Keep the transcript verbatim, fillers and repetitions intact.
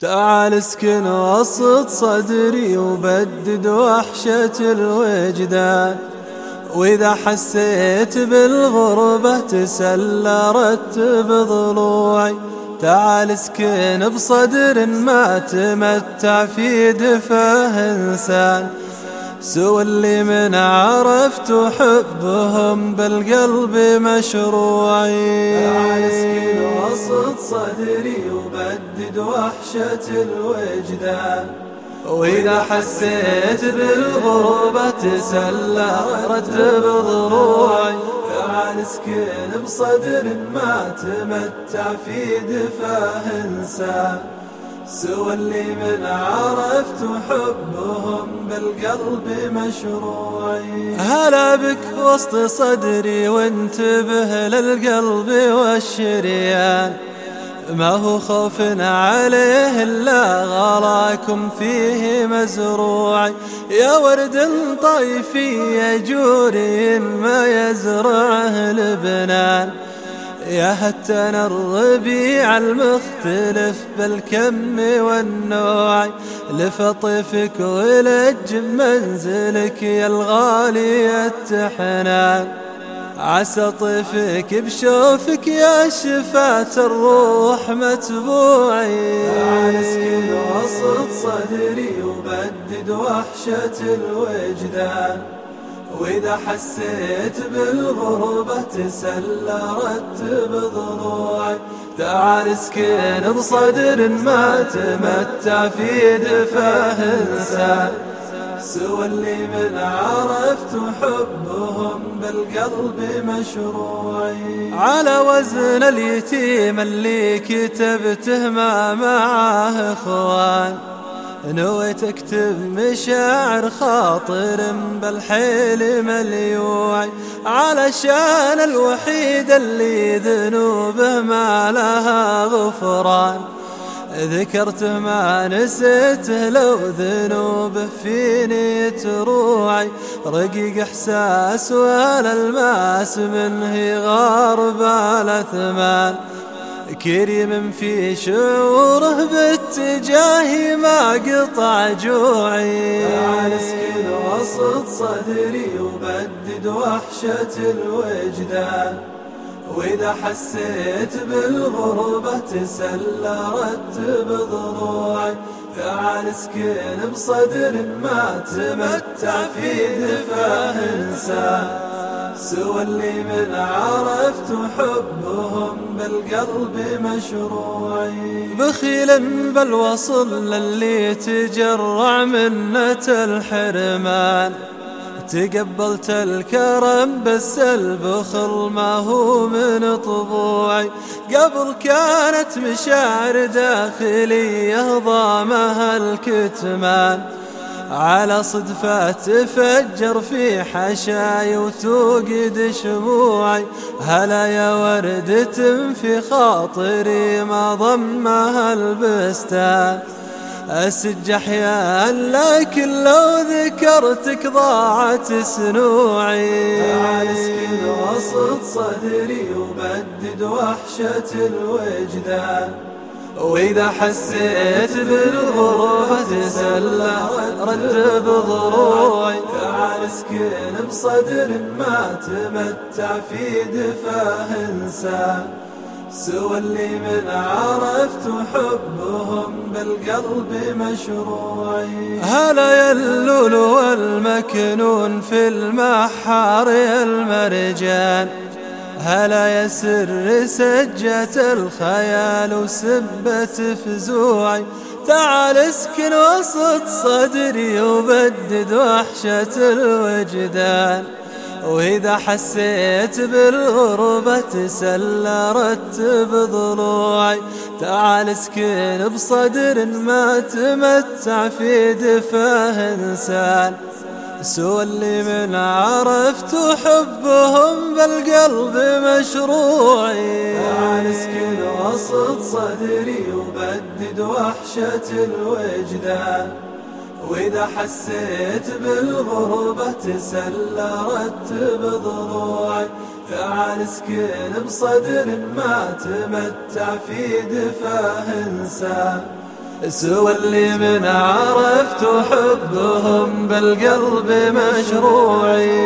تعال اسكن وسط صدري وبدد وحشة الوجدان، وإذا حسيت بالغربة تسلى رتب ضلوعي. تعال اسكن بصدر ما تمتع في دفاه إنسان، سوى اللي من عرفت حبهم بالقلب مشروعي. تعال اسكن وسط صدري وبدد وحشة الوجدان، وإذا حسيت بالغربة تسلى رتب ضلوعي. تعال اسكن بصدر ما تمتع في دفاه إنسان، سوى اللي من عرفت حبهم بالقلب مشروعي. هلا بك وسط صدري وانتبه للقلب والشريان، ما هو خوف عليه إلا غلاكم فيه مزروعي. يا ورد طيفي يا جوري ما يزرعه لبنان، يا هتان الربيع المختلف بالكم والنوع. لفطفك ولج منزلك يا الغالي التحنان، عسى طيفك بشوفك يا شفاة الروح متبوعي. تعال اسكن وسط صدري وبدد وحشة الوجدان، وإذا حسيت بالغربة تسلى رتب ضلوعي. تعال اسكن بصدر ما تمتع في دفاه إنسان، سوى اللي من عرفت حبهم بالقلب مشروعي. على وزن اليتيم اللي كتبته ما معاه إخوان، نويت اكتب مشاعر خاطر بالحيل مليوعي. علشان الوحيد اللي ذنوبه ما لها غفران، ذكرت ما نسيته لو ذنوبه فيني تروعي. رقيق احساس والالماس منه غارب الاثمان، كريم في شعوره باتجاهي ما قطع جوعي. تعال اسكن وسط صدري وبدد وحشة الوجدان، وإذا حسيت بالغربة تسلى رتب ضلوعي. تعال اسكن بصدر ما تمتع في دفاه إنسان، سوى اللي من عرفت حبهم بالقلب مشروعي. بخيل بالوصل للي تجرع منة الحرمان، تقبلت الكرم بس البخل ما هو من طبوعي. قبل كانت مشاعر داخلية ضامها الكتمان، على صدفة تفجر في حشاي وتوقد شموعي. هلا يا وردة في خاطري ما ضمها البستان، أسج أحيان لكن لو ذكرتك ضاعت سنوعي. تعال اسكن وسط صدري وبدد وحشة الوجدان، وإذا حسيت بالغربة تسلى رتب ضلوعي. تعال اسكن بصدر ما تمتع في دفاه إنسان، سوى اللي من عرفت حبهم بالقلب مشروعي. هلا يا اللولو والمكنون في المحار يا المرجان، هلا يا سر سجة الخيال وسبة فزوعي. تعال اسكن وسط صدري وبدد وحشة الوجدان، وإذا حسيت بالغربة تسلى رتب ضلوعي. تعال اسكن بصدر ما تمتع في دفاه إنسان، سوى اللي من عرفت حبهم بالقلب مشروعي. تعال اسكن وسط صدري وبدد وحشة الوجدان، وإذا حسيت بالغربة تسلى رتب ضلوعي. تعال اسكن بصدر ما تمتع في دفاه إنسان، سوى اللي من عرفت حبهم بالقلب مشروعي.